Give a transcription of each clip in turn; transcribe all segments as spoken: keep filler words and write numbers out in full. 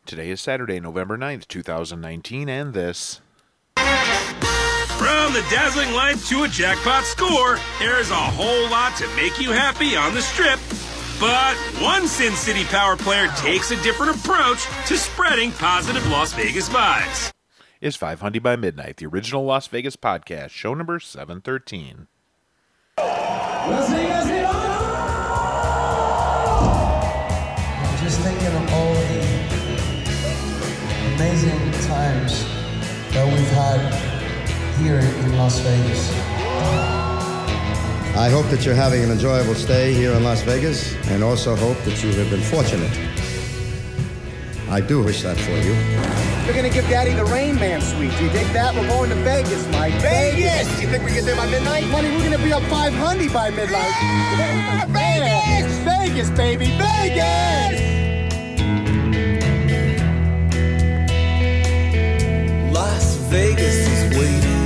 Today is Saturday, November ninth, two thousand nineteen, and this... From the dazzling lights to a jackpot score, there's a whole lot to make you happy on the Strip. But one Sin City Power player takes a different approach to spreading positive Las Vegas vibes. Is five hundred by Midnight, the original Las Vegas podcast, show number seven thirteen. Las Vegas, I'm just thinking of all the amazing times that we've had here in Las Vegas. I hope that you're having an enjoyable stay here in Las Vegas, and also hope that you have been fortunate. I do wish that for you. We're gonna give Daddy the Rain Man suite. Do you dig that? We're going to Vegas, Mike. Vegas! You think we get there by midnight? Money, we're gonna be up five hundred by midnight. Yeah, Vegas! Vegas, baby, Vegas! Las Vegas is waiting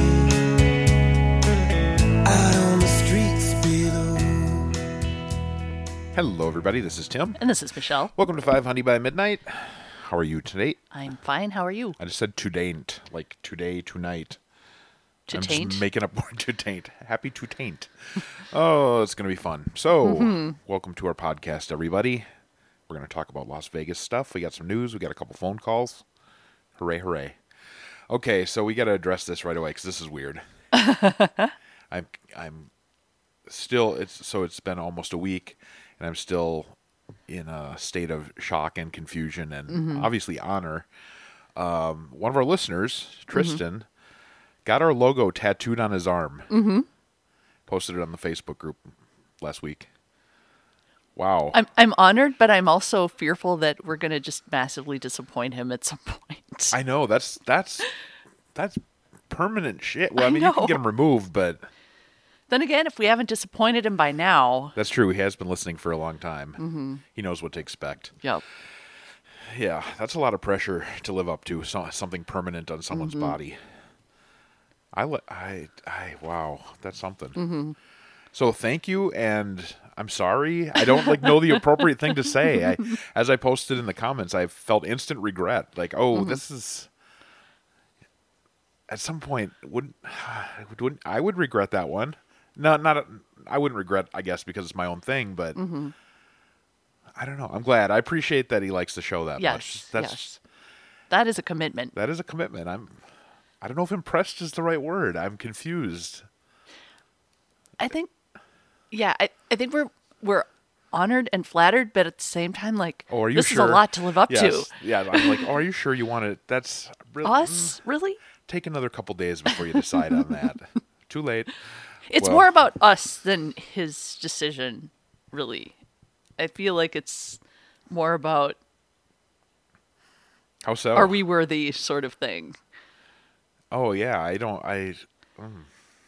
out on the streets below. Hello, everybody. This is Tim. And this is Michelle. Welcome to five hundred by Midnight. How are you today? I'm fine. How are you? I just said to-daint, like today, tonight. To I'm taint? just making up word to taint. Happy to taint. Oh, it's going to be fun. So, mm-hmm. Welcome to our podcast, everybody. We're going to talk about Las Vegas stuff. We got some news. We got a couple phone calls. Hooray, hooray. Okay, so we got to address this right away because this is weird. I'm, I'm still, it's so it's been almost a week, and I'm still in a state of shock and confusion and mm-hmm. obviously honor. Um, one of our listeners, Tristan, mm-hmm. got our logo tattooed on his arm. Mm-hmm. Posted it on the Facebook group last week. Wow. I'm I'm honored, but I'm also fearful that we're going to just massively disappoint him at some point. I know. That's that's that's permanent shit. Well, I, I mean, know. you can get him removed, but... Then again, if we haven't disappointed him by now... That's true. He has been listening for a long time. Mm-hmm. He knows what to expect. Yep. Yeah, that's a lot of pressure to live up to, so, something permanent on someone's mm-hmm. body. I, I, I, wow, that's something. Mm-hmm. So thank you, and I'm sorry. I don't like know the appropriate thing to say. I, as I posted in the comments, I felt instant regret. Like, oh, mm-hmm. this is... At some point, wouldn't, wouldn't I would regret that one. No, not a, I wouldn't regret, I guess, because it's my own thing, but mm-hmm. I don't know. I'm glad. I appreciate that he likes the show that yes, much. That's, yes. That is a commitment. That is a commitment. I'm, I don't know if impressed is the right word. I'm confused. I think, yeah, I, I think we're we're honored and flattered, but at the same time, like, oh, are you this sure? is a lot to live up yes. to. Yeah, I'm like, oh, are you sure you want to? That's really, us, mm, really? Take another couple days before you decide on that. Too late. It's well, more about us than his decision, really. I feel like it's more about how so? Are we worthy sort of thing. Oh yeah, I don't. I. Mm,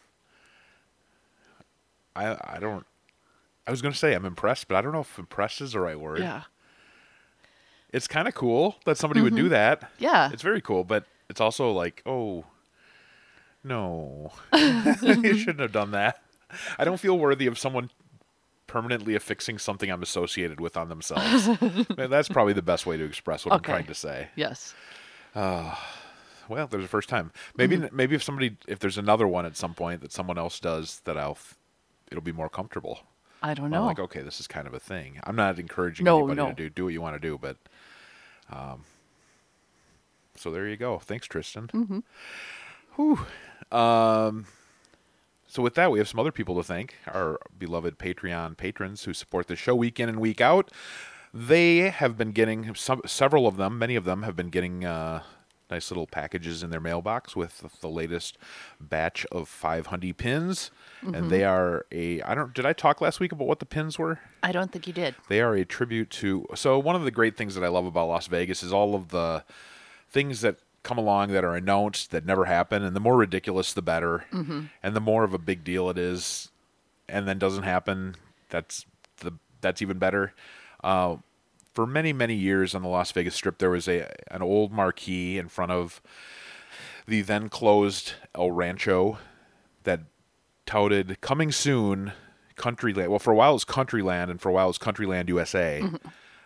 I I don't. I was going to say I'm impressed, but I don't know if impressed is the right word. Yeah. It's kind of cool that somebody mm-hmm. would do that. Yeah. It's very cool, but it's also like, oh, no. You shouldn't have done that. I don't feel worthy of someone permanently affixing something I'm associated with on themselves. That's probably the best way to express what okay. I'm trying to say. Yes. Uh, well, there's a first time. Maybe mm-hmm. maybe if somebody, if there's another one at some point that someone else does, that I'll, it'll be more comfortable. I don't know. I'm like, okay, this is kind of a thing. I'm not encouraging no, anybody no. to do do what you want to do, but um, so there you go. Thanks, Tristan. Mm-hmm. Whew. Um, so with that, we have some other people to thank. Our beloved Patreon patrons who support the show week in and week out. They have been getting, some, several of them, many of them have been getting uh, nice little packages in their mailbox with the latest batch of five hundred pins. Mm-hmm. And they are a, I don't, did I talk last week about what the pins were? I don't think you did. They are a tribute to, so one of the great things that I love about Las Vegas is all of the things that come along that are announced that never happen, and the more ridiculous the better, mm-hmm. and the more of a big deal it is, and then doesn't happen, that's the that's even better. Uh, for many many years on the Las Vegas Strip, there was a an old marquee in front of the then closed El Rancho that touted "Coming soon, Countryland." Well, for a while it was Countryland, and for a while it was Countryland U S A. Mm-hmm.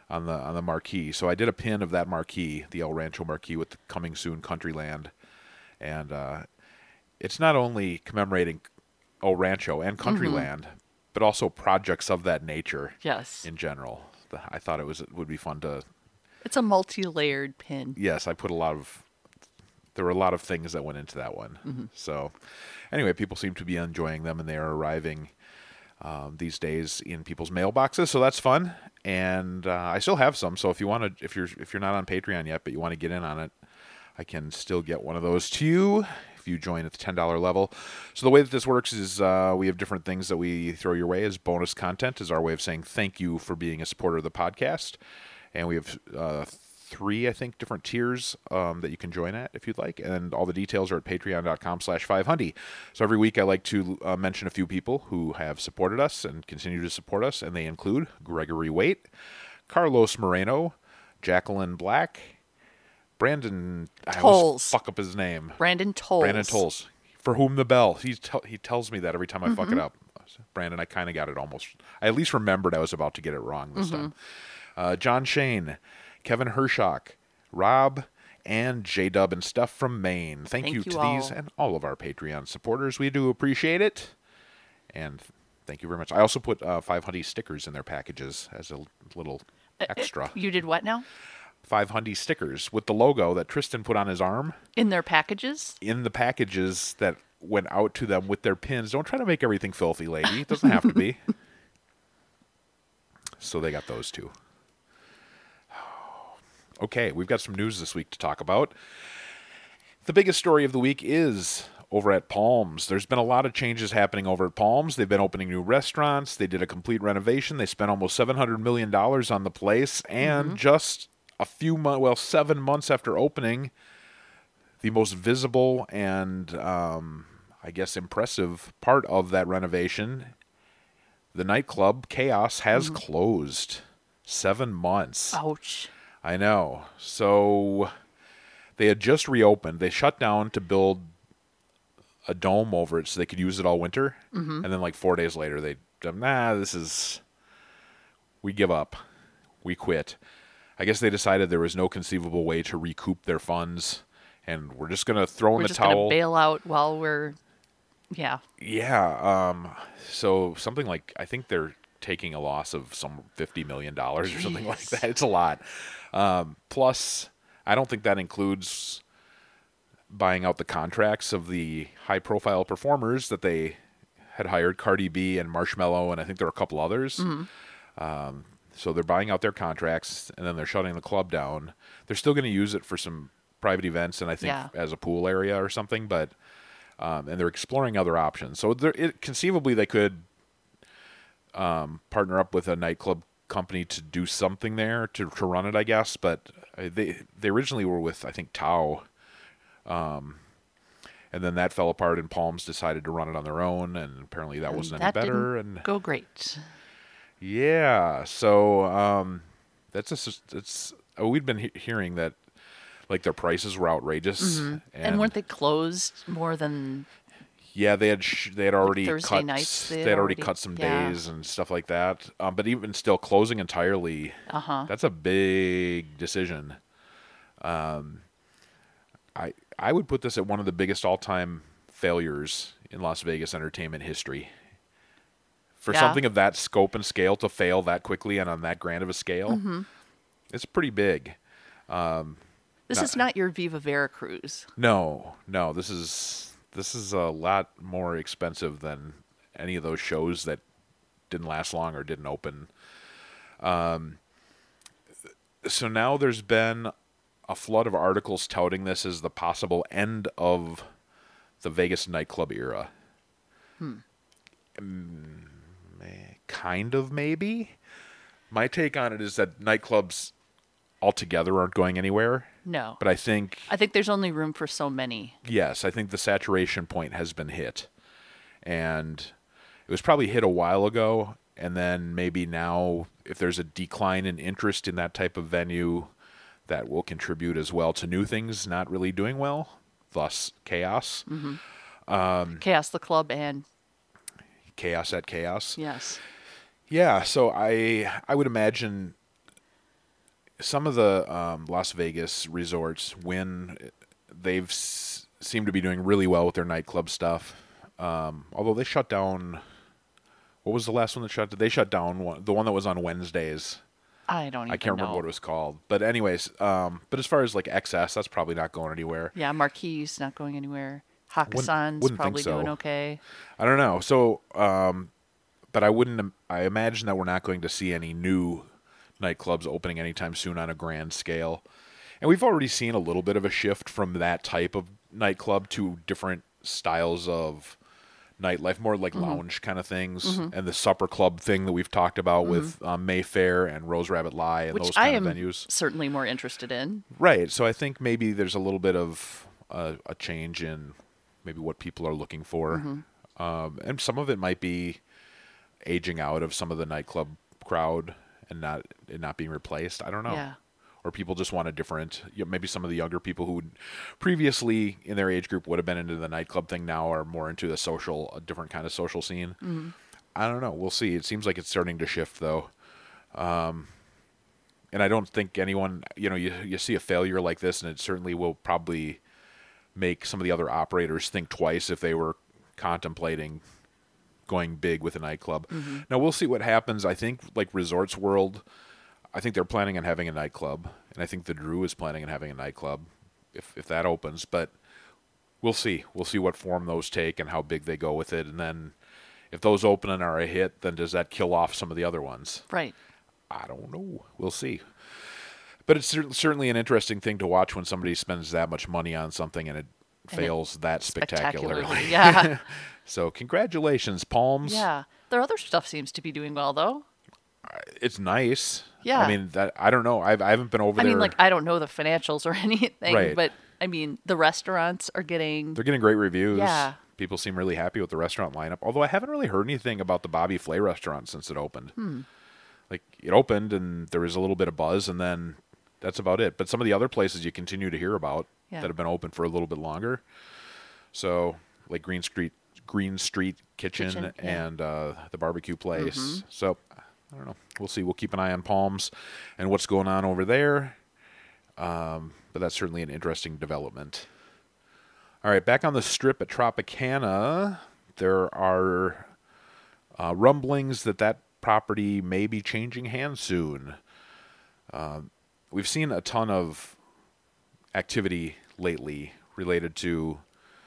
on the on the marquee. So I did a pin of that marquee, the El Rancho marquee with the coming soon Countryland, and uh, it's not only commemorating El Rancho and Countryland, mm-hmm. but also projects of that nature. Yes. In general, I thought it was it would be fun to. It's a multi-layered pin. Yes, I put a lot of. There were a lot of things that went into that one. Mm-hmm. So, anyway, people seem to be enjoying them, and they are arriving um, these days in people's mailboxes. So that's fun, and uh, I still have some. So if you want to, if you're if you're not on Patreon yet, but you want to get in on it, I can still get one of those to you if you join at the ten dollar level. So the way that this works is uh, we have different things that we throw your way as bonus content, as our way of saying thank you for being a supporter of the podcast, and we have. Uh, three, I think, different tiers um, that you can join at if you'd like. And all the details are at patreon.com slash 500. So every week I like to uh, mention a few people who have supported us and continue to support us, and they include Gregory Waite, Carlos Moreno, Jacqueline Black, Brandon... I always fuck up his name. Brandon Tolles. Brandon Tolles. For whom the bell. He, te- he tells me that every time I mm-hmm. fuck it up. Brandon, I kind of got it almost... I at least remembered I was about to get it wrong this mm-hmm. time. Uh, John Shane... Kevin Hershock, Rob, and J-Dub and Stuff from Maine. Thank, thank you, you to all. These and all of our Patreon supporters. We do appreciate it. And thank you very much. I also put uh, five hundred stickers in their packages as a little extra. Uh, you did what now? five hundred stickers with the logo that Tristan put on his arm. In their packages? In the packages that went out to them with their pins. Don't try to make everything filthy, lady. It doesn't have to be. So they got those too. Okay, we've got some news this week to talk about. The biggest story of the week is over at Palms. There's been a lot of changes happening over at Palms. They've been opening new restaurants. They did a complete renovation. They spent almost seven hundred million dollars on the place. And mm-hmm. just a few months, well, seven months after opening, the most visible and, um, I guess, impressive part of that renovation, the nightclub Chaos, has mm-hmm. closed. Seven months. Ouch. I know. So they had just reopened. They shut down to build a dome over it so they could use it all winter. Mm-hmm. And then like four days later, they, nah, this is, we give up. We quit. I guess they decided there was no conceivable way to recoup their funds. And we're just going to throw we're in the just towel. Gonna bail out while we're, yeah. Yeah. Um, so something like, I think they're taking a loss of some fifty million dollars or something like that. It's a lot. Um, plus, I don't think that includes buying out the contracts of the high-profile performers that they had hired, Cardi B and Marshmello, and I think there are a couple others. Mm-hmm. Um, so they're buying out their contracts, and then they're shutting the club down. They're still going to use it for some private events, and I think yeah. as a pool area or something, but um, and they're exploring other options. So it, conceivably, they could um, partner up with a nightclub company to do something there to, to run it, I guess. But they they originally were with, I think, Tao, um, and then that fell apart, and Palms decided to run it on their own, and apparently that and wasn't that any better. Didn't and go great. Yeah, so um, that's just it's. Oh, we'd been he- hearing that like their prices were outrageous, mm-hmm. and, and weren't they closed more than? Yeah, they had sh- they had already like Thursday cut nights, they they had, had already already, cut some yeah. days and stuff like that. Um, but even still, closing entirely, uh-huh. that's a big decision. Um, I I would put this at one of the biggest all time failures in Las Vegas entertainment history. For yeah. something of that scope and scale to fail that quickly and on that grand of a scale, mm-hmm. it's pretty big. Um, this not, is not your Viva Veracruz. No, no, this is. This is a lot more expensive than any of those shows that didn't last long or didn't open. Um, so now there's been a flood of articles touting this as the possible end of the Vegas nightclub era. Hmm. Um, kind of, maybe. My take on it is that nightclubs altogether aren't going anywhere. No. But I think... I think there's only room for so many. Yes, I think the saturation point has been hit. And it was probably hit a while ago, and then maybe now, if there's a decline in interest in that type of venue, that will contribute as well to new things not really doing well, thus Chaos. Mm-hmm. Um, Chaos the Club and... Chaos at Chaos. Yes. Yeah, so I I would imagine some of the um, Las Vegas resorts, when they've s- seemed to be doing really well with their nightclub stuff. Um, although they shut down, what was the last one that shut? They shut down one, the one that was on Wednesdays. I don't even I can't remember know. what it was called. But anyways, um, but as far as like X S, that's probably not going anywhere. Yeah, Marquis not going anywhere. Hakkasan's wouldn't think probably so. doing okay. I don't know. So, um, but I wouldn't. I imagine that we're not going to see any new nightclubs opening anytime soon on a grand scale. And we've already seen a little bit of a shift from that type of nightclub to different styles of nightlife, more like Mm-hmm. lounge kind of things, and the supper club thing that we've talked about with um, Mayfair and Rose Rabbit Lie and Which those I kind am of venues. certainly more interested in. Right. So I think maybe there's a little bit of uh, a change in maybe what people are looking for. Mm-hmm. Um, and some of it might be aging out of some of the nightclub crowd and not it not being replaced. I don't know. Yeah. Or people just want a different, you know, maybe some of the younger people who would previously in their age group would have been into the nightclub thing now are more into the social, a different kind of social scene. Mm-hmm. I don't know. We'll see. It seems like it's starting to shift though. Um, and I don't think anyone, you know, you, you see a failure like this and it certainly will probably make some of the other operators think twice if they were contemplating going big with a nightclub. Mm-hmm. Now we'll see what happens. I think like Resorts World, I think they're planning on having a nightclub, and I think the Drew is planning on having a nightclub if if that opens. But we'll see. We'll see what form those take and how big they go with it. And then if those open and are a hit, then does that kill off some of the other ones? Right. I don't know. We'll see. But it's cer- certainly an interesting thing to watch when somebody spends that much money on something and it And fails that spectacularly. Spectacularly, yeah. So congratulations, Palms. Yeah. Their other stuff seems to be doing well, though. It's nice. Yeah. I mean, that I don't know. I've, I haven't been over I there. mean, like, I don't know the financials or anything, Right. but, I mean, the restaurants are getting... They're getting great reviews. Yeah. People seem really happy with the restaurant lineup. Although I haven't really heard anything about the Bobby Flay restaurant since it opened. Hmm. Like, it opened and there was a little bit of buzz, and then that's about it. But some of the other places you continue to hear about Yeah. that have been open for a little bit longer. So, like Green Street, Green Street Kitchen, Kitchen, yeah. and uh, the barbecue place. Mhm. So, I don't know. We'll see. We'll keep an eye on Palms and what's going on over there. Um, but that's certainly an interesting development. All right, back on the strip at Tropicana, there are uh, rumblings that that property may be changing hands soon. Um, we've seen a ton of activity lately related to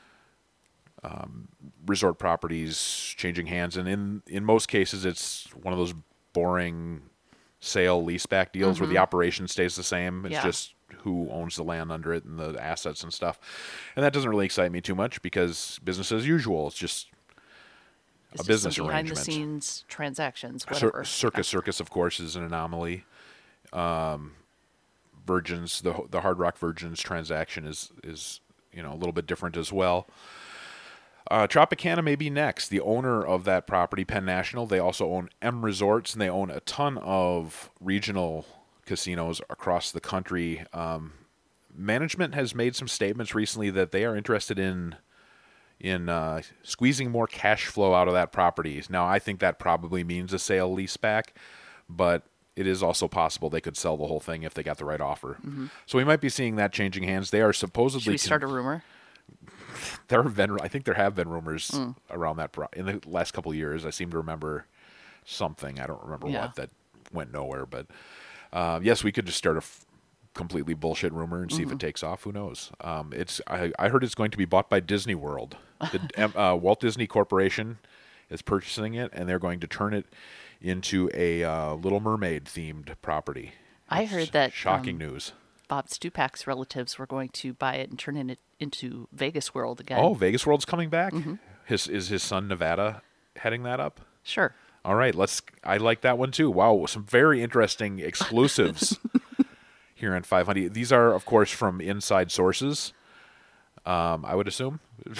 um, resort properties changing hands, and in, in most cases, it's one of those boring sale leaseback deals where the Mhm. operation stays the same. It's Yeah. just who owns the land under it and the assets and stuff. And that doesn't really excite me too much because business as usual. It's just It's a just business some arrangement. behind-the-scenes transactions, Cir- whatever. Circus Circus, of course, is an anomaly. Um, Virgin's the the Hard Rock Virgins transaction is is you know a little bit different as well. Uh, Tropicana may be next. The owner of that property, Penn National, they also own M Resorts, and they own a ton of regional casinos across the country. Um, management has made some statements recently that they are interested in in uh, squeezing more cash flow out of that property. Now, I think that probably means a sale leaseback, but it is also possible they could sell the whole thing if they got the right offer. Mhm. So we might be seeing that changing hands. They are supposedly Should we start a rumor? there have been, I think there have been rumors Mm. around that pro- in the last couple of years. I seem to remember something. I don't remember Yeah. what that went nowhere, but uh, yes, we could just start a f- completely bullshit rumor and see if Mhm. it takes off. Who knows? Um, it's I, I heard it's going to be bought by Disney World. The um, uh, Walt Disney Corporation is purchasing it, and they're going to turn it into a uh, Little Mermaid themed property. I It's heard that shocking um, news. Bob Stupak's relatives were going to buy it and turn it into Vegas World again. Oh, Vegas World's coming back. Mhm. His is his son Nevada heading that up? Sure. All right, let's. I like that one too. Wow, some very interesting exclusives here on five hundred. These are, of course, from inside sources. Um, I would assume.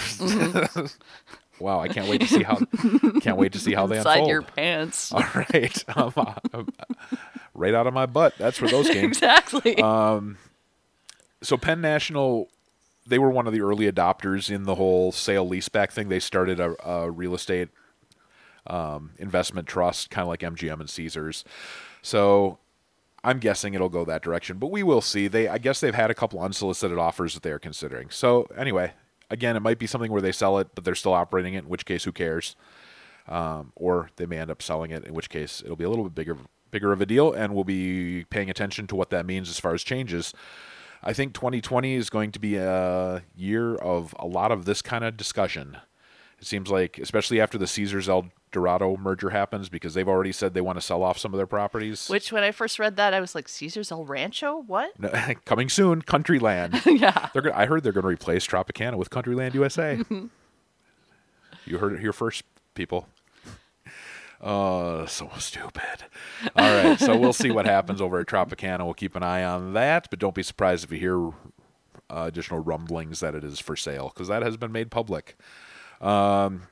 Wow, I can't wait to see how. Can't wait to see how they Inside unfold. your pants. All right, um, uh, right out of my butt. That's where those came. Exactly. Um, so Penn National, they were one of the early adopters in the whole sale leaseback thing. They started a, a real estate um, investment trust, kind of like M G M and Caesars. So I'm guessing it'll go that direction, but we will see. They, I guess they've had a couple unsolicited offers that they are considering. So anyway, again, it might be something where they sell it, but they're still operating it, in which case, who cares? Um, or they may end up selling it, in which case it'll be a little bit bigger, bigger of a deal, and we'll be paying attention to what that means as far as changes. I think twenty twenty is going to be a year of a lot of this kind of discussion. It seems like, especially after the Caesars El Dorado merger happens, because they've already said they want to sell off some of their properties. Which, when I first read that, I was like, Caesars El Rancho? What? No, coming soon, Countryland. Yeah. They're gonna, I heard they're going to replace Tropicana with Countryland U S A. You heard it here first, people. Uh, so stupid. All right, so we'll see what happens over at Tropicana. We'll keep an eye on that, but don't be surprised if you hear uh, additional rumblings that it is for sale, because that has been made public. Um.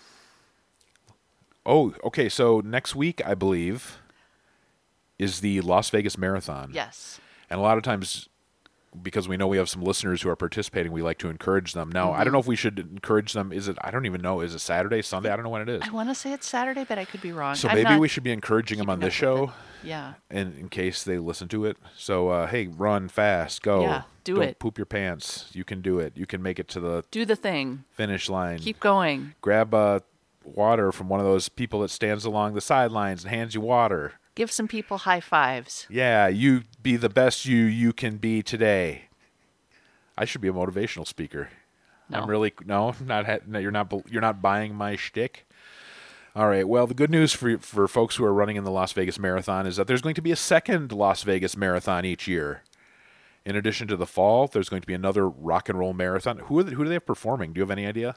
Oh, okay, so next week, I believe, is the Las Vegas Marathon. Yes. And a lot of times, because we know we have some listeners who are participating, we like to encourage them. Now, mm-hmm. I don't know if we should encourage them. Is it, I don't even know, is it Saturday, Sunday? I don't know when it is. I want to say it's Saturday, but I could be wrong. So I'm maybe not we should be encouraging them on this show. Yeah. In, in case they listen to it. So, uh, hey, run fast, go. Yeah, do don't it. Poop your pants. You can do it. You can make it to the Do the thing. finish line. Keep going. Grab uh, water from one of those people that stands along the sidelines and hands you water. Give some people high fives. Yeah, you be the best you you can be today. I should be a motivational speaker. No. I'm really no, not no, you're not you're not buying my shtick. All right. Well, the good news for for folks who are running in the Las Vegas Marathon is that there's going to be a second Las Vegas Marathon each year. In addition to the fall, there's going to be another rock and roll marathon. Who are they, who do they have performing? Do you have any idea?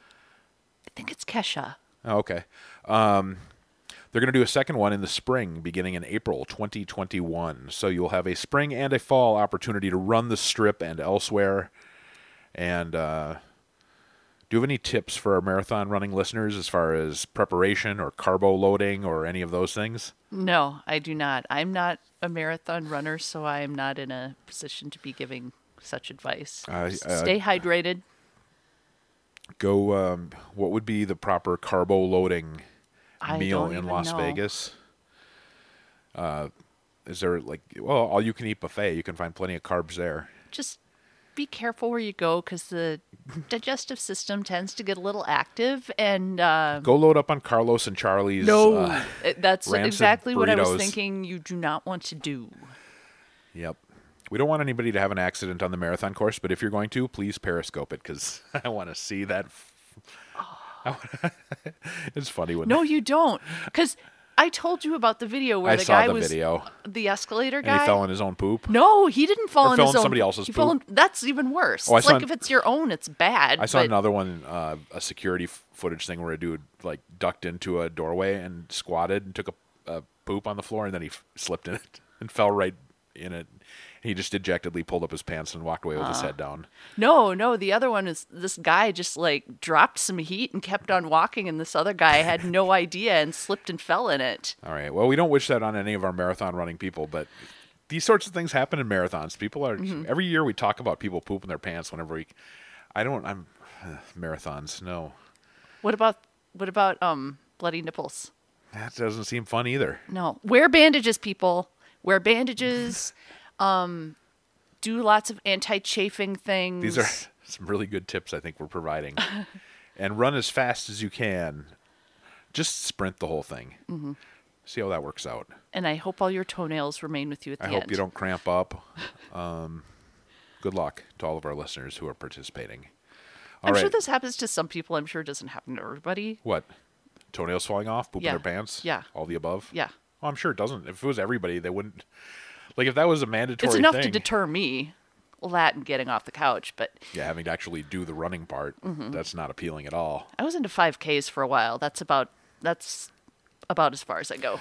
I think it's Kesha. Oh, okay. Um, they're going to do a second one in the spring, beginning in April twenty twenty-one. So you'll have a spring and a fall opportunity to run the Strip and elsewhere. And uh, do you have any tips for our marathon running listeners as far as preparation or carbo loading or any of those things? No, I do not. I'm not a marathon runner, so I am not in a position to be giving such advice. Uh, uh, Stay hydrated. Go. Um, what would be the proper carbo loading I meal don't in even Las know. Vegas? Uh, is there like well, all you can eat buffet? You can find plenty of carbs there. Just be careful where you go, because the digestive system tends to get a little active, and uh, Go load up on Carlos and Charlie's. no, Uh, it- that's rancid exactly what I was burritos. thinking. You do not want to do. Yep. We don't want anybody to have an accident on the marathon course, but if you're going to, please Periscope it, because I want to see that. F- it's funny when No, you don't, because I told you about the video where I the saw guy the was video the escalator and guy. he fell in his own poop. No, he didn't fall Or in fell his in own. somebody else's he fell poop. in- that's even worse. Oh, I it's saw like an- if it's your own, it's bad. I saw but another one, uh, a security f- footage thing where a dude like ducked into a doorway and squatted and took a, a poop on the floor, and then he f- slipped in it and fell right in it. He just dejectedly pulled up his pants and walked away with his head down. No, no, the other one is this guy just like dropped some heat and kept on walking, and this other guy had no idea and slipped and fell in it. All right. Well, we don't wish that on any of our marathon running people, but these sorts of things happen in marathons. People are Mm-hmm. every year we talk about people pooping their pants whenever we. I don't. I'm uh, marathons. No, What about what about um bloody nipples? that doesn't seem fun either. No, wear bandages, people. Wear bandages. um, do lots of anti-chafing things. These are some really good tips I think we're providing. And run as fast as you can. Just sprint the whole thing. Mm-hmm. See how that works out. And I hope all your toenails remain with you at the I end. hope you don't cramp up. Um, good luck to all of our listeners who are participating. All I'm right. sure this happens to some people. I'm sure it doesn't happen to everybody. What? Toenails falling off? Pooping Yeah. their pants? Yeah. All the above? Yeah. Well, I'm sure it doesn't. If it was everybody, they wouldn't. Like, if that was a mandatory It's enough thing, to deter me, that and getting off the couch. But yeah, having to actually do the running part, Mm-hmm. that's not appealing at all. I was into five Ks for a while. That's about that's about as far as I go.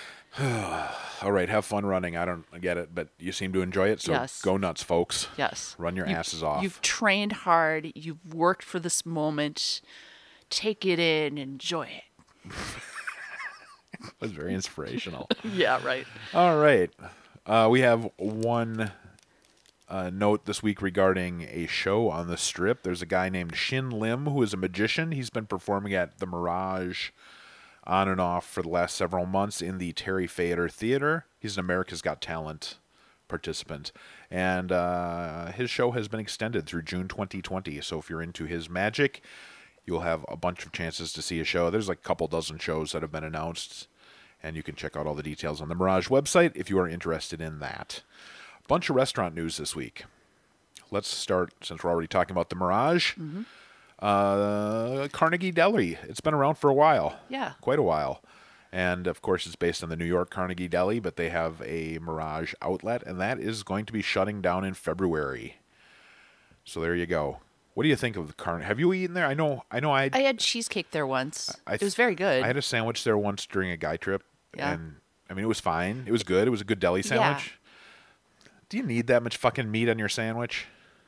All right, have fun running. I don't get it, but you seem to enjoy it, so Yes. go nuts, folks. Yes. Run your You've- asses off. You've trained hard. You've worked for this moment. Take it in. Enjoy it. That was very inspirational. Yeah, right. All right. Uh, we have one uh, note this week regarding a show on the Strip. There's a guy named Shin Lim who is a magician. He's been performing at the Mirage on and off for the last several months in the Terry Fader Theater. He's an America's Got Talent participant. And uh, his show has been extended through June twenty twenty. So if you're into his magic, you'll have a bunch of chances to see a show. There's like a couple dozen shows that have been announced, and you can check out all the details on the Mirage website if you are interested in that. A bunch of restaurant news this week. Let's start, since we're already talking about the Mirage. Mm-hmm. Uh, Carnegie Deli. It's been around for a while. Yeah. Quite a while. And, of course, it's based on the New York Carnegie Deli, but they have a Mirage outlet, and that is going to be shutting down in February. So there you go. What do you think of the Carnegie? Have you eaten there? I know I know. I I had cheesecake there once. I, It was very good. I had a sandwich there once during a guy trip, Yeah. and, I mean, it was fine. It was good. It was a good deli sandwich. Do you need that much fucking meat on your sandwich?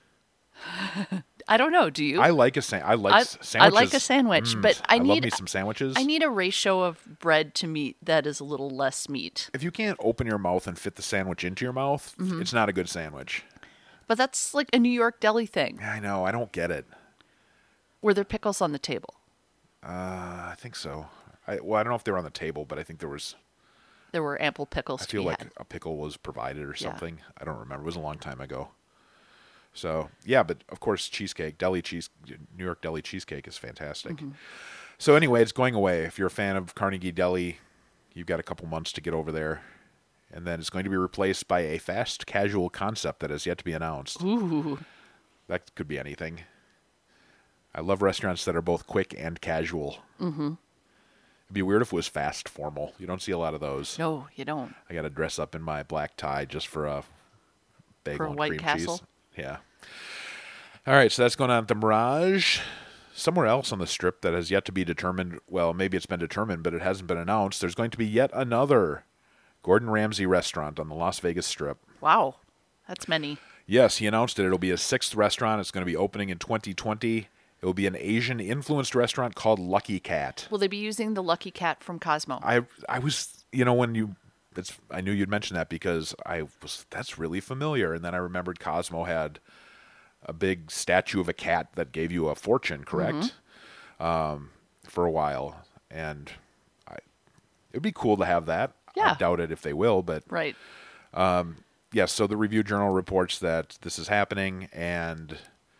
I don't know. Do you? I like a sa- I like I, s- I sandwiches. like a sandwich, Mm, but I, I need love me some sandwiches. I need a ratio of bread to meat that is a little less meat. If you can't open your mouth and fit the sandwich into your mouth, Mm-hmm. it's not a good sandwich. But that's like a New York deli thing. I know. I don't get it. Were there pickles on the table? Uh, I think so. I, well, I don't know if they were on the table, but I think there was. There were ample pickles I to feel be like had. a pickle was provided or Yeah. something. I don't remember. It was a long time ago. So yeah, but of course, cheesecake, deli cheese, New York deli cheesecake is fantastic. Mm-hmm. So anyway, it's going away. If you're a fan of Carnegie Deli, you've got a couple months to get over there, and then it's going to be replaced by a fast casual concept that has yet to be announced. Ooh. That could be anything. I love restaurants that are both quick and casual. Mm-hmm. It'd be weird if it was fast formal. You don't see a lot of those. No, you don't. I got to dress up in my black tie just for a bagel For a and White cream Castle? cheese. Yeah. All right, so that's going on at the Mirage. Somewhere else on the Strip that has yet to be determined. Well, maybe it's been determined, but it hasn't been announced. There's going to be yet another Gordon Ramsay restaurant on the Las Vegas Strip. Wow. That's many. Yes, he announced it. It'll be a sixth restaurant. It's going to be opening in twenty twenty. It will be an Asian-influenced restaurant called Lucky Cat. Will they be using the Lucky Cat from Cosmo? I I was, you know, when you, it's, I knew you'd mention that because I was, that's really familiar. And then I remembered Cosmo had a big statue of a cat that gave you a fortune, correct? Mm-hmm. Um, for a while. And I, it'd be cool to have that. Yeah. I doubt it if they will, but Right. yes, so the Review Journal reports that this is happening, and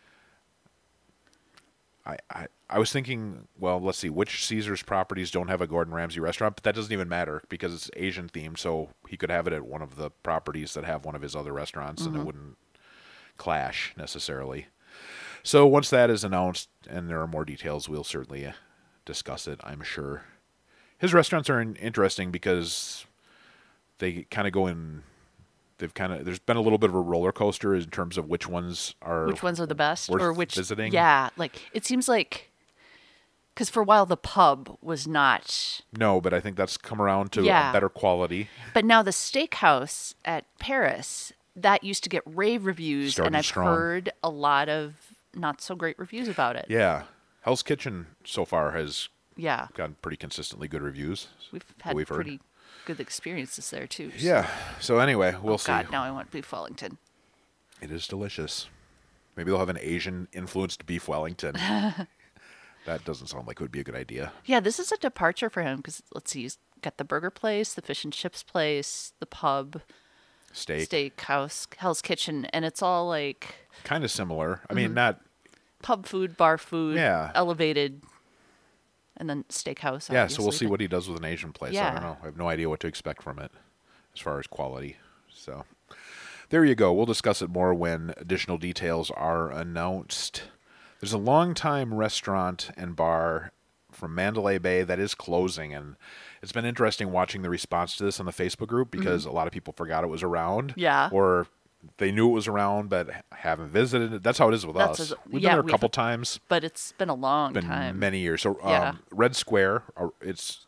I, I I was thinking, well, let's see, which Caesars properties don't have a Gordon Ramsay restaurant, but that doesn't even matter because it's Asian themed, so he could have it at one of the properties that have one of his other restaurants, and it wouldn't clash necessarily. So once that is announced and there are more details, we'll certainly uh, discuss it, I'm sure. His restaurants are in, interesting because they kind of go in. They've kind of there's been a little bit of a roller coaster in terms of which ones are Which ones are the best? worth Or which visiting. Yeah, like it seems like because for a while the pub was not, No, but I think that's come around to Yeah. a better quality. but now the steakhouse at Paris that used to get rave reviews, Starting and I've strong. heard a lot of not so great reviews about it. Yeah, Hell's Kitchen so far has Yeah, gotten pretty consistently good reviews. we've that had we've heard. pretty good experiences there too. so- Yeah. So anyway, we'll Oh see. God, now I want beef Wellington. It is delicious. Maybe they'll have an Asian influenced beef Wellington. That doesn't sound like it would be a good idea. Yeah, this is a departure for him because let's see, he's got the burger place, the fish and chips place, the pub, Steak, steakhouse, Hell's Kitchen, and it's all like kind of similar. I Mm-hmm. mean, not. pub food, bar food, Yeah. elevated, and then steakhouse. Yeah, so we'll obviously, see but- what he does with an Asian place. I Yeah. don't know. I have no idea what to expect from it as far as quality. So there you go. We'll discuss it more when additional details are announced. There's a long-time restaurant and bar from Mandalay Bay that is closing, and it's been interesting watching the response to this on the Facebook group because a lot of people forgot it was around. Mm-hmm. Yeah. Or they knew it was around but haven't visited it. That's how it is with That's us. as- We've yeah, been there a we've- couple times. But it's been a long Been time. many years. So um, Yeah. Red Square, uh, it's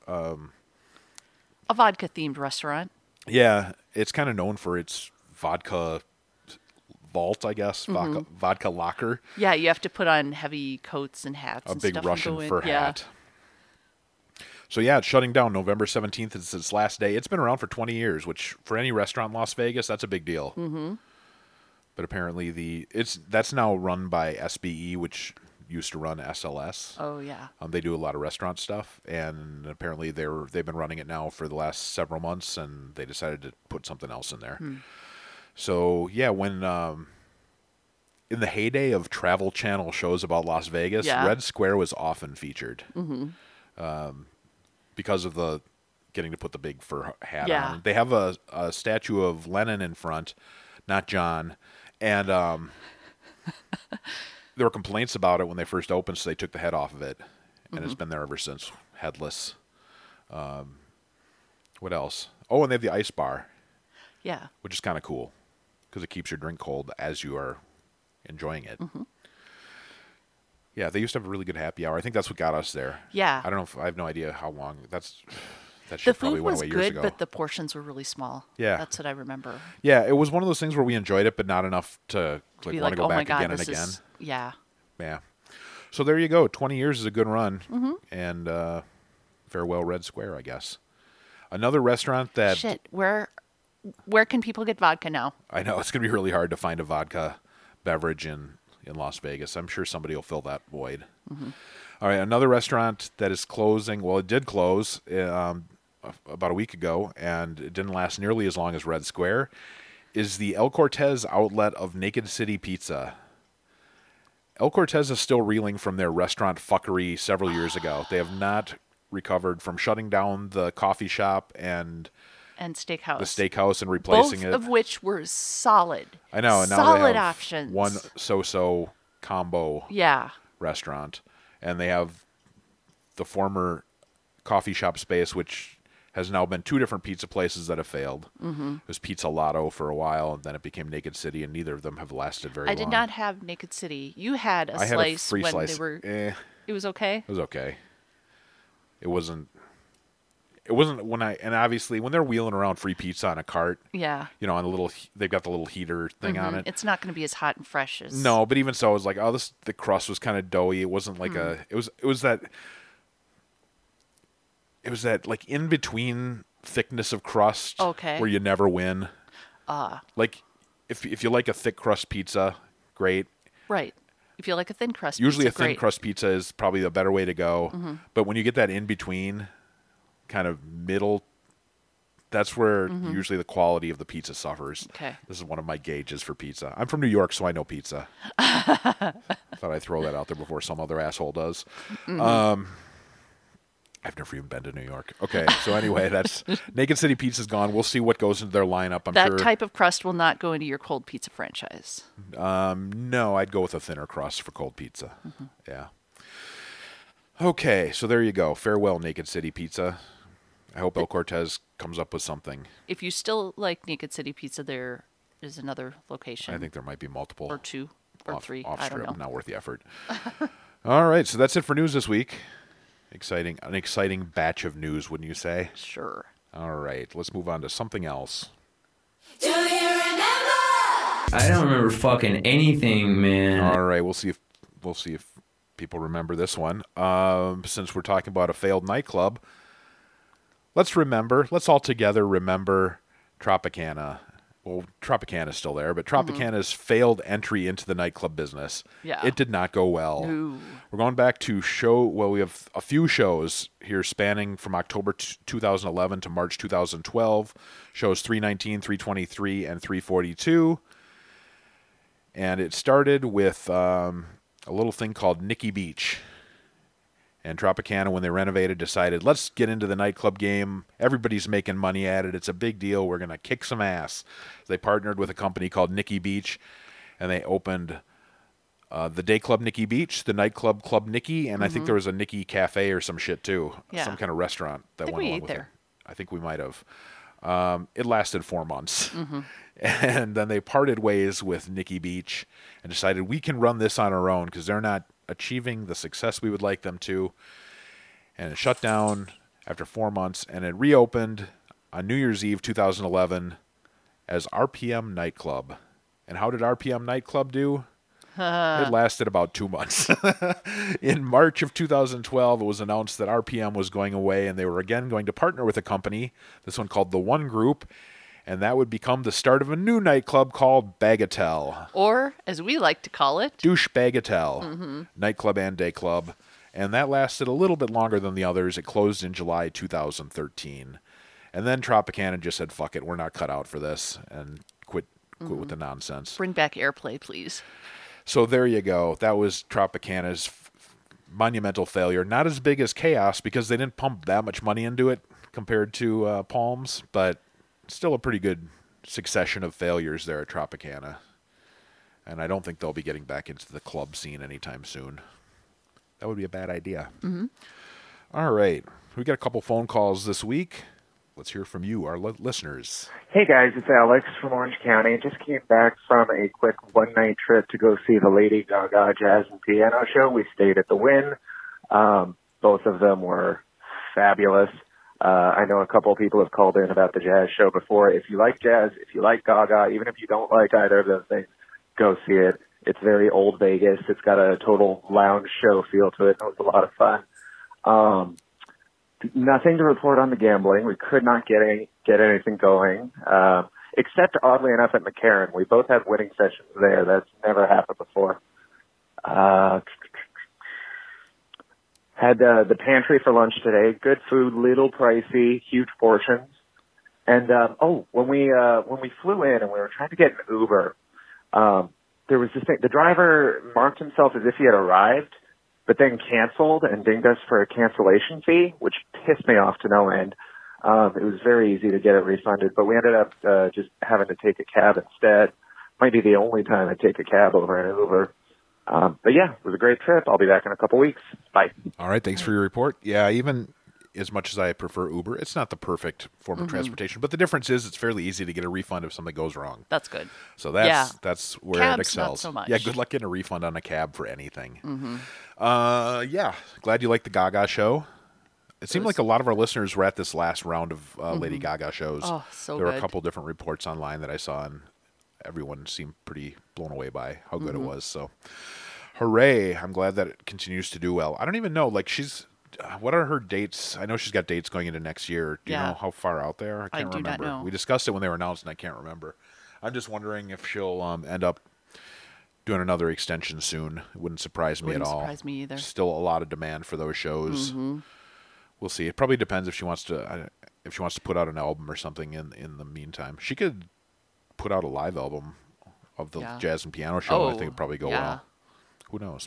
A vodka themed restaurant. yeah, it's kind of known for its vodka vault, I guess, vodka, vodka locker, Yeah, you have to put on heavy coats and hats. a and big stuff Russian and go in. fur yeah. hat. So yeah, it's shutting down November seventeenth. It's its last day. It's been around for twenty years, which for any restaurant in Las Vegas, that's a big deal. Mm-hmm. But apparently the it's that's now run by S B E, which used to run S L S. Oh yeah. Um, they do a lot of restaurant stuff, and apparently they're they've been running it now for the last several months, and they decided to put something else in there. Hmm. So yeah, when um, in the heyday of Travel Channel shows about Las Vegas, Yeah. Red Square was often featured Mm-hmm. um, because of the getting to put the big fur hat Yeah. on. They have a, a statue of Lennon in front, not John, and um, there were complaints about it when they first opened, so they took the head off of it, and Mm-hmm. it's been there ever since, headless. Um, what else? Oh, and they have the ice bar, Yeah. which is kind of cool because it keeps your drink cold as you are enjoying it. Mm-hmm. Yeah, they used to have a really good happy hour. I think that's what got us there. Yeah. I don't know if I have no idea how long. That's that The shit probably food went was away years good, ago. but the portions were really small. Yeah. That's what I remember. Yeah, it was one of those things where we enjoyed it, but not enough to To like be want like, to go oh my back god, again and this again. is yeah. Yeah. So there you go. Twenty years is a good run, Mm-hmm. and uh, farewell Red Square, I guess. Another restaurant that Shit, where where can people get vodka now? I know it's gonna be really hard to find a vodka beverage in in Las Vegas. I'm sure somebody will fill that void. Mm-hmm. All right, another restaurant that is closing. Well, it did close um, about a week ago, and it didn't last nearly as long as Red Square. Is the El Cortez outlet of Naked City Pizza. El Cortez is still reeling from their restaurant fuckery several years ago. They have not recovered from shutting down the coffee shop and And steakhouse. the steakhouse and replacing Both it. of which were solid. I know, and now solid they have options. one so-so combo Yeah. restaurant, and they have the former coffee shop space, which has now been two different pizza places that have failed. Mm-hmm. It was Pizza Lotto for a while, and then it became Naked City, and neither of them have lasted very I long. did not have Naked City. You had a I had slice a free when slice. they were. Eh, It was okay. it was okay. It wasn't. It wasn't when I and obviously when they're wheeling around free pizza on a cart, Yeah. you know, on a little, they've got the little heater thing on Mhm. it. It's not going to be as hot and fresh as. No, but even so, I was like, oh, this the crust was kind of doughy. It wasn't like a. It was. It was that. It was that like in between thickness of crust. Okay. Where you never win. Ah. Like, if if you like a thick crust pizza, great. Right. If you like a thin crust, Usually, pizza, a thin great. crust pizza is probably the better way to go. Mhm. But when you get that in between, kind of middle. That's where Mhm. usually the quality of the pizza suffers. Okay. This is one of my gauges for pizza. I'm from New York, so I know pizza. Thought I'd throw that out there before some other asshole does. Mhm. Um, I've never even been to New York. Okay, so anyway, that's Naked City Pizza's gone. We'll see what goes into their lineup. I'm that sure. type of crust will not go into your cold pizza franchise. Um, no, I'd go with a thinner crust for cold pizza. Mhm. Yeah. Okay, so there you go. Farewell, Naked City Pizza. I hope El Cortez comes up with something. If you still like Naked City Pizza, there is another location. I think there might be multiple. Or two. Or off, three. Off I don't strip, know. not worth the effort. All right, so that's it for news this week. Exciting, an exciting batch of news, wouldn't you say? Sure. All right, let's move on to something else. Do you remember? I don't remember fucking anything, man. All right, we'll see if we'll see if people remember this one. Um, since we're talking about a failed nightclub, let's remember. Let's all together remember Tropicana. Well, Tropicana's still there, but Tropicana's failed entry into the nightclub business. Yeah. It did not go well. No. We're going back to show, well, we have a few shows here spanning from October t- twenty eleven to March two thousand twelve. Shows three nineteen, three twenty-three, and three forty-two. And it started with um, a little thing called Nikki Beach. And Tropicana, when they renovated, decided, let's get into the nightclub game. Everybody's making money at it. It's a big deal. We're going to kick some ass. They partnered with a company called Nikki Beach, and they opened uh, the day club Nikki Beach, the nightclub Club Nikki, and I think Mhm. there was a Nikki Cafe or some shit too. Yeah. Some kind of restaurant that I think went we along ate with there. it. I think we might have. Um, it lasted four months. Mhm. And then they parted ways with Nikki Beach and decided we can run this on our own because they're not achieving the success we would like them to. And it shut down after four months, and it reopened on New Year's Eve two thousand eleven as R P M Nightclub. And how did R P M Nightclub do? It lasted about two months. In March of two thousand twelve, it was announced that R P M was going away, and they were again going to partner with a company, this one called The One Group, And that would become the start of a new nightclub called Bagatelle. Or, as we like to call it, Douche Bagatelle. Mm-hmm. Nightclub and day club. And that lasted a little bit longer than the others. It closed in July two thousand thirteen. And then Tropicana just said, fuck it, we're not cut out for this, and quit quit Mm-hmm. with the nonsense. bring back Airplay, please. So there you go. That was Tropicana's f- monumental failure. Not as big as Chaos because they didn't pump that much money into it compared to uh, Palms, but still a pretty good succession of failures there at Tropicana. And I don't think they'll be getting back into the club scene anytime soon. That would be a bad idea. Mm-hmm. All right. We got a couple phone calls this week. Let's hear from you, our li- listeners. Hey guys, it's Alex from Orange County. Just came back from a quick one-night trip to go see the Lady Gaga Jazz and Piano Show. We stayed at the Wynn. Um, both of them were fabulous. Uh, I know a couple of people have called in about the jazz show before. If you like jazz, if you like Gaga, even if you don't like either of those things, go see it. It's very old Vegas. It's got a total lounge show feel to it. It was a lot of fun. Um, nothing to report on the gambling. We could not get any, get anything going, um, except oddly enough at McCarran. We both had winning sessions there. That's never happened before. Uh, had uh, the pantry for lunch today. Good food, little pricey, huge portions. And um, oh, when we uh, when we flew in and we were trying to get an Uber, um, there was this thing. The driver marked himself as if he had arrived, but then canceled and dinged us for a cancellation fee, which pissed me off to no end. Um, it was very easy to get it refunded, but we ended up uh, just having to take a cab instead. Might be the only time I take a cab over an Uber. Um, but yeah, it was a great trip. I'll be back in a couple weeks. Bye. All right, thanks for your report. Yeah, even as much as I prefer Uber, it's not the perfect form of Mm-hmm. transportation, but the difference is it's fairly easy to get a refund if something goes wrong. That's good. So that's Yeah. that's where Cabs, it excels. not so much. Yeah, good luck getting a refund on a cab for anything. Mm-hmm. Uh, yeah, glad you liked the Gaga show. It seemed was- like a lot of our listeners were at this last round of uh, Lady Mhm. Gaga shows. Oh, so there were a good. couple different reports online that I saw, and everyone seemed pretty blown away by how good Mhm. it was. So, hooray! I'm glad that it continues to do well. I don't even know, like she's. Uh, what are her dates? I know she's got dates going into next year. Do you Yeah. know how far out there? I I can't do not remember. know. We discussed it when they were announced, and I can't remember. I'm just wondering if she'll um, end up doing another extension soon. It wouldn't surprise me Wouldn't at all. surprise me either. Still a lot of demand for those shows. Mhm. We'll see. It probably depends if she wants to uh, if she wants to put out an album or something in in the meantime. She could put out a live album of the Yeah. jazz and piano show. I think Oh, it'd probably go yeah. well. Who knows?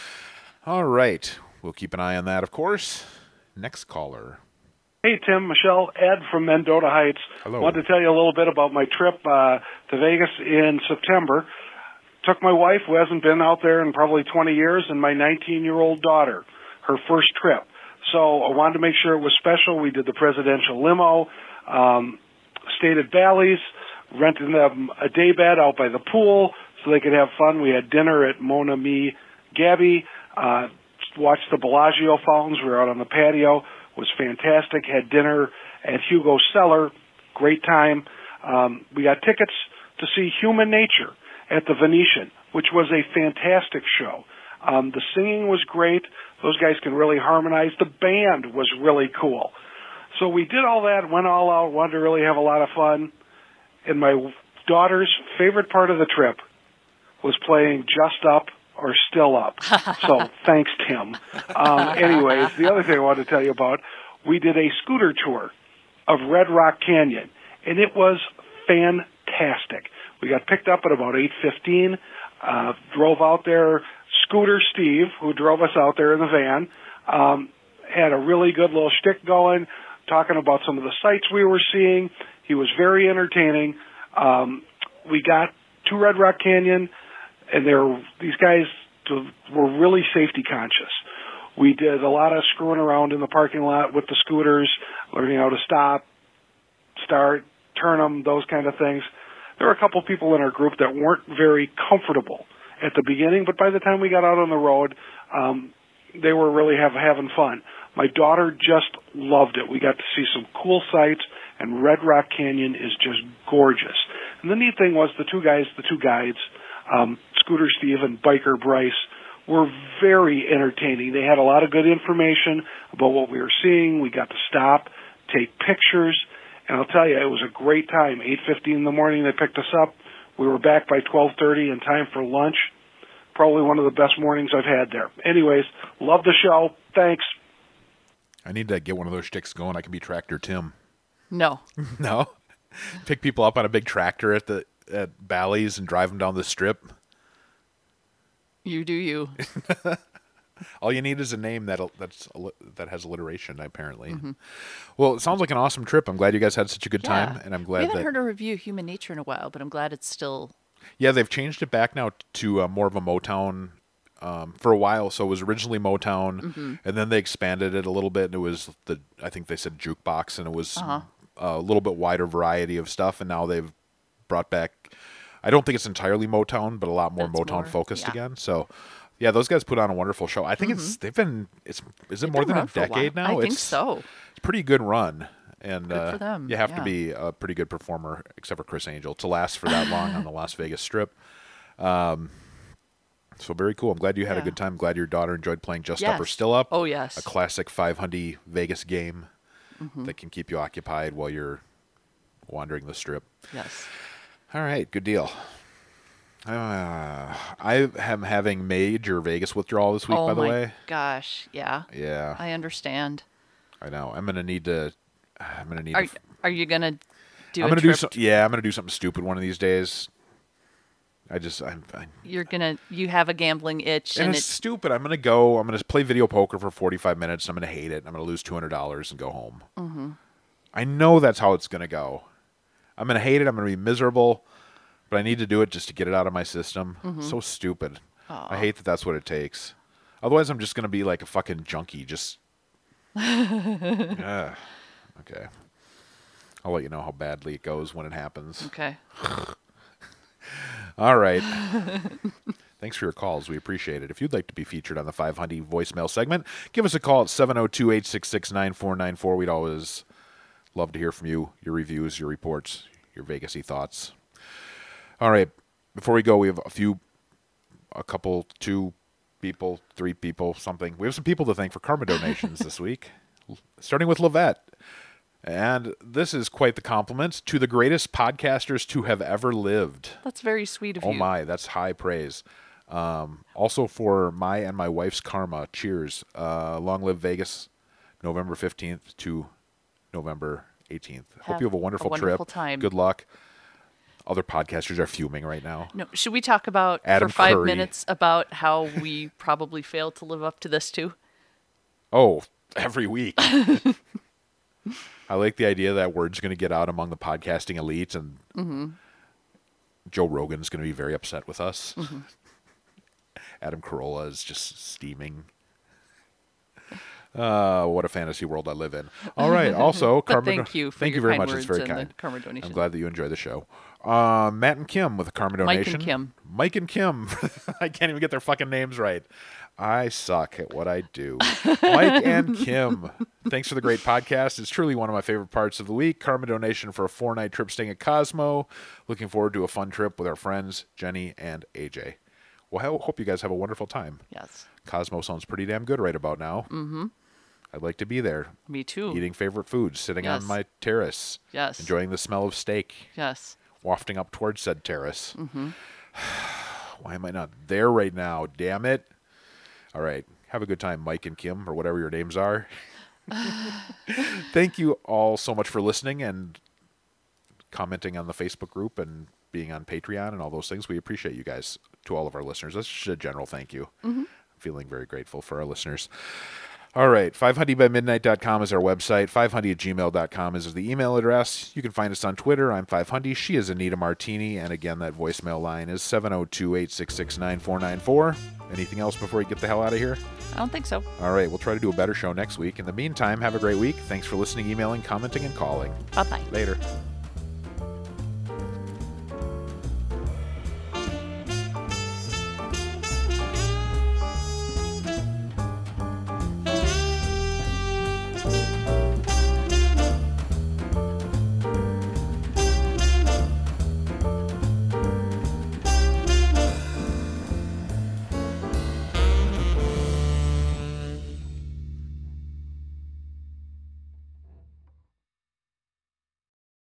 All right. We'll keep an eye on that, of course. Next caller. Hey, Tim, Michelle, Ed from Mendota Heights. Hello. Wanted to tell you a little bit about my trip uh, to Vegas in September. Took my wife, who hasn't been out there in probably twenty years, and my nineteen-year-old daughter, her first trip. So I wanted to make sure it was special. We did the presidential limo, um, stayed at Bally's, rented them a day bed out by the pool so they could have fun. We had dinner at Mona Mi Gabby, uh, watched the Bellagio fountains. We were out on the patio. It was fantastic. Had dinner at Hugo Cellar. Great time. Um, we got tickets to see Human Nature at the Venetian, which was a fantastic show. Um, the singing was great. Those guys can really harmonize. The band was really cool. So we did all that, went all out, wanted to really have a lot of fun. And my daughter's favorite part of the trip was playing Just Up or Still Up. So thanks, Tim. Um, anyways, the other thing I wanted to tell you about, we did a scooter tour of Red Rock Canyon, and it was fantastic. We got picked up at about eight fifteen, uh, drove out there. Scooter Steve, who drove us out there in the van, um, had a really good little shtick going, talking about some of the sights we were seeing. He was very entertaining. Um, we got to Red Rock Canyon, and there these guys were really safety conscious. We did a lot of screwing around in the parking lot with the scooters, learning how to stop, start, turn them, those kind of things. There were a couple people in our group that weren't very comfortable at the beginning, but by the time we got out on the road, um, they were really have, having fun. My daughter just loved it. We got to see some cool sights, and Red Rock Canyon is just gorgeous. And the neat thing was the two guys, the two guides, um, Scooter Steve and Biker Bryce, were very entertaining. They had a lot of good information about what we were seeing. We got to stop, take pictures, And I'll tell you, it was a great time. eight fifty in the morning, they picked us up. We were back by twelve thirty in time for lunch. Probably one of the best mornings I've had there. Anyways, love the show. Thanks. I need to get one of those sticks going. I can be Tractor Tim. No. No? Pick people up on a big tractor at the at Bally's and drive them down the strip. You do you. All you need is a name that that's that has alliteration, apparently. Mm-hmm. Well, it sounds like an awesome trip. I'm glad you guys had such a good yeah. time, and I'm glad we haven't that heard a review of Human Nature in a while, but I'm glad it's still. Yeah, they've changed it back now to uh, more of a Motown um, for a while. So it was originally Motown, mm-hmm. and then they expanded it a little bit, and it was the I think they said jukebox, and it was uh-huh. a little bit wider variety of stuff. And now they've brought back. I don't think it's entirely Motown, but a lot more Motown more, focused yeah. again. So. Yeah, those guys put on a wonderful show. I think mm-hmm. it's they've been it's is it they've more than a decade a now? I it's, think so. It's a pretty good run, and good uh, for them. you have yeah. to be a pretty good performer, except for Chris Angel, to last for that long on the Las Vegas Strip. Um, so very cool. I'm glad you had yeah. a good time. Glad your daughter enjoyed playing Just yes. Up or Still Up. Oh yes, a classic five hundred Vegas game mm-hmm. that can keep you occupied while you're wandering the Strip. Yes. All right, good deal. Uh, I am having major Vegas withdrawal this week, oh by the my way. Gosh, yeah. Yeah. I understand. I know. I'm gonna need to. I'm gonna need. Are, to, are you gonna do? I'm a gonna trip do some. Yeah, I'm gonna do something stupid one of these days. I just. I'm. I'm You're gonna. You have a gambling itch, and, and it's, it's stupid. I'm gonna go. I'm gonna play video poker for forty-five minutes. I'm gonna hate it. I'm gonna lose two hundred dollars and go home. Mm-hmm. I know that's how it's gonna go. I'm gonna hate it. I'm gonna be miserable. But I need to do it just to get it out of my system. Mm-hmm. So stupid. Aww. I hate that that's what it takes. Otherwise, I'm just going to be like a fucking junkie. Just. yeah. Okay. I'll let you know how badly it goes when it happens. Okay. All right. Thanks for your calls. We appreciate it. If you'd like to be featured on the five hundred voicemail segment, give us a call at seven oh two, eight six six, nine four nine four. We'd always love to hear from you, your reviews, your reports, your Vegas-y thoughts. All right. Before we go, we have a few, a couple, two people, three people, something. We have some people to thank for karma donations this week, starting with Lavette. And this is quite the compliment to the greatest podcasters to have ever lived. That's very sweet of oh you. Oh, my. That's high praise. Um, also for my and my wife's karma, cheers. Uh, long live Vegas, November fifteenth to November eighteenth. Have Hope you have a wonderful, a wonderful trip. time. Good luck. Other podcasters are fuming right now. No, should we talk about Adam for five Curry. minutes about how we probably failed to live up to this too? Oh, every week. I like the idea that word's going to get out among the podcasting elites, and mm-hmm. Joe Rogan's going to be very upset with us. Mm-hmm. Adam Carolla is just steaming. Uh, what a fantasy world I live in. All right. Also, karma. Thank you. For thank your you very kind much. It's words very and kind. The karma donation. I'm glad that you enjoy the show. Uh, Matt and Kim with a karma donation. Mike and Kim. Mike and Kim. I can't even get their fucking names right. I suck at what I do. Mike and Kim. Thanks for the great podcast. It's truly one of my favorite parts of the week. Karma donation for a four-night trip staying at Cosmo. Looking forward to a fun trip with our friends Jenny and A J. Well, I hope you guys have a wonderful time. Yes. Cosmo sounds pretty damn good right about now. Mm-hmm. I'd like to be there. Me too. Eating favorite foods, sitting yes. on my terrace. Yes. Enjoying the smell of steak. Yes. Wafting up towards said terrace. Mm-hmm. Why am I not there right now? Damn it. All right. Have a good time, Mike and Kim, or whatever your names are. Thank you all so much for listening and commenting on the Facebook group and being on Patreon and all those things. We appreciate you guys, to all of our listeners. That's just a general thank you. Mm-hmm. I'm feeling very grateful for our listeners. All right, five hundred by midnight dot com is our website. five hundred at gmail dot com is the email address. You can find us on Twitter. I'm five hundred. She is Anita Martini. And again, that voicemail line is seven oh two, eight six six, nine four nine four. Anything else before we get the hell out of here? I don't think so. All right, we'll try to do a better show next week. In the meantime, have a great week. Thanks for listening, emailing, commenting, and calling. Bye-bye. Later.